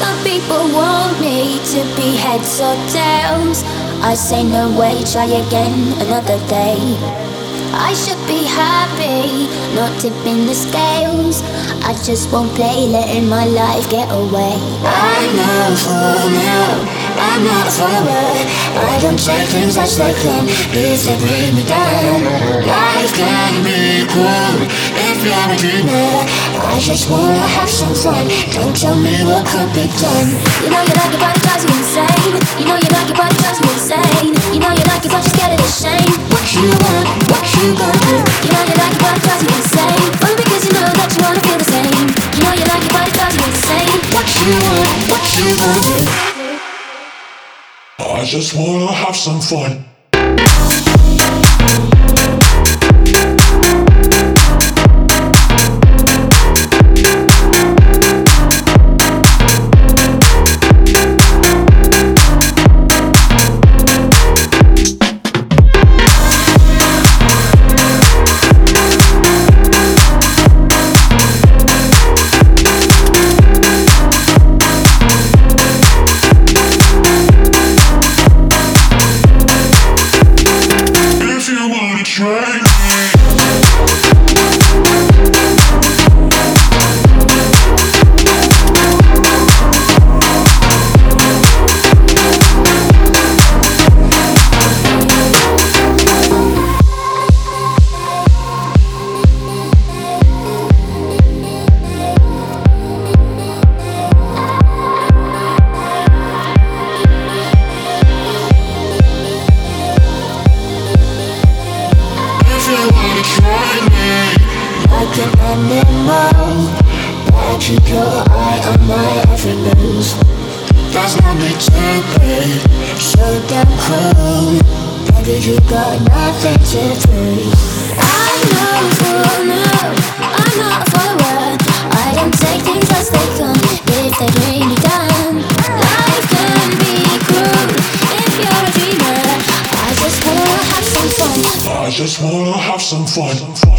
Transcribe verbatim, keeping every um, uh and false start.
Some people want me to be heads or tails. I say no way, try again another day. I should be happy, not tipping the scales. I just won't play, letting my life get away. I know for now, I'm not a follower. I don't take things as they come, if they bring me down. Life can be cool if you're a dreamer. I just wanna have some fun, don't tell me what could be done. You know you like it but it drives you insane. You know you like it but it drives me insane. You know you like it but you're scared of the shame. What you want, what you gonna do? You know you like it but it drives you insane. Only because you know that you wanna feel the same. You know you like it but it drives you insane. What you want, what you gonna do? I just wanna have some fun. Like an animal, but keep your eye on my every move. There's no need to be so damn cool. Baby, you got nothing to prove. I know for now, I'm not a follower. I don't take things as they come, if they bring me down. Life can be cruel if you're a dreamer. I just wanna have some fun. I just wanna have some fun.